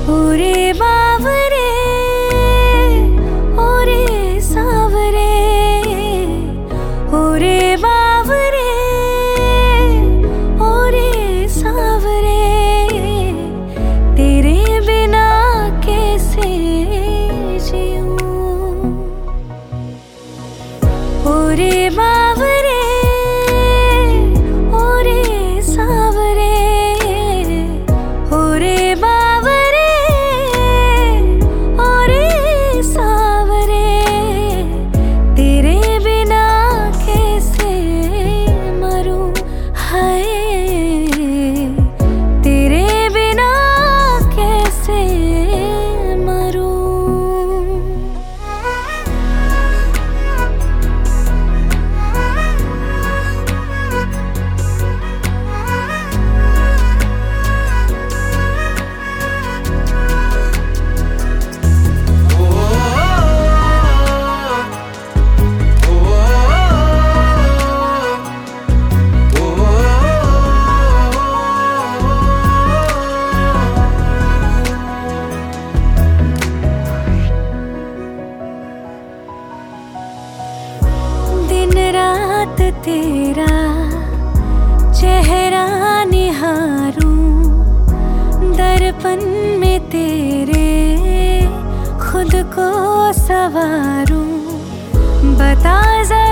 ओरे बावरे ओरे सावरे, ओरे बावरे ओरे सावरे, तेरे बिना कैसे जीऊं। ओरे बावरे ओरे सावरे, ओरे बावरे ओरे सावरे, तेरे बिना कैसे मरूं। हाय तेरे बिना कैसे मरूं। दिन रात तेरा चेहरा निहारूं, दर्पण में तेरे खुद को सवारूं। बता